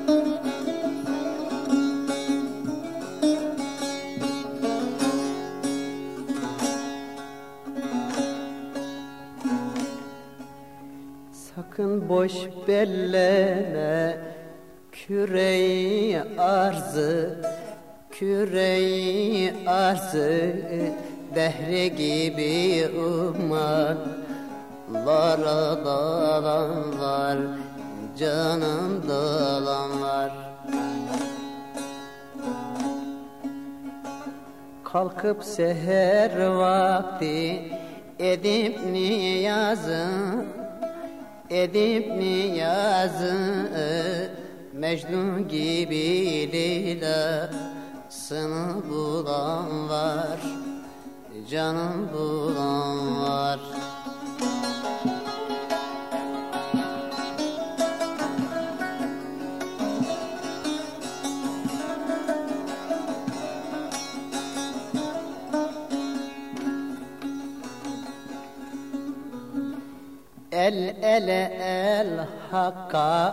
Sakın boş belleme küreyi arzı, küreyi arzı, dehre gibi ummanlara dalanlar, canım dalanlar. Kalkıp seher vakti edip niyazı, edip niyazı, Mecnun gibi Leyla'sını bulan var, canım bulan var. El ele el hakka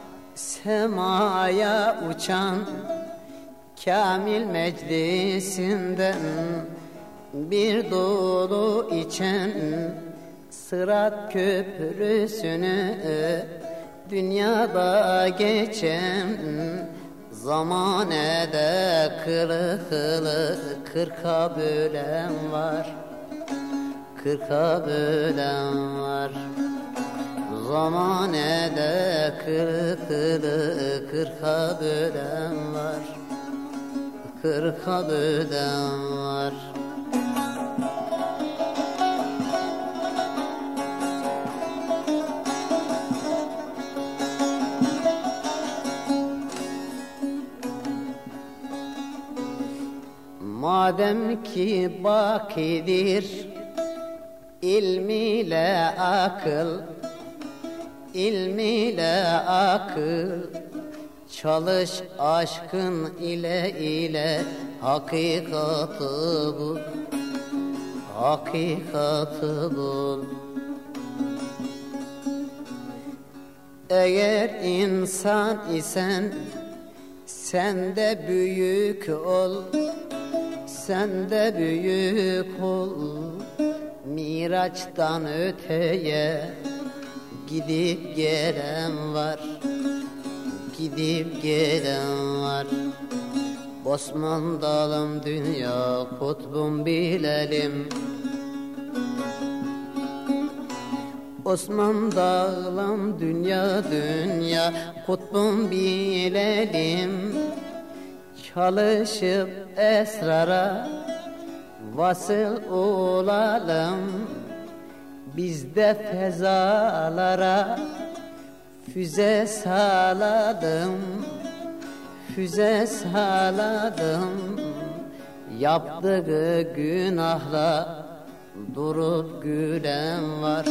semaya uçan Kamil meclisinden bir dolu içen Sırat köprüsünü dünyada geçen zamanede kırıklı kırka bölen var, kırka bölen var. Zamanede kırıklı kırka bölen var, kırka bölen var. Madem ki bakidir ilmiyle akıl, ilmiyle akıl, çalış aşkın ile hakikatı bul, hakikatı bul. Eğer insan isen sen de büyük ol, sen de büyük ol. Miraçtan öteye gidip gelen var, gidip gelen var. Osman dalım dünya kutbum bilelim, Osman dağlam dünya dünya kutbum bilelim. Çalışıp esrara vasıl olalım, biz de fezalara füze saladım, füze saladım. Yaptığı günahla durup gülen var,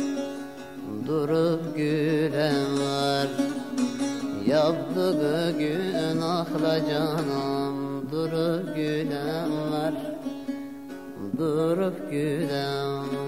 durup gülen var. Yaptığı günahla canım durup gülen var, durup gülen var.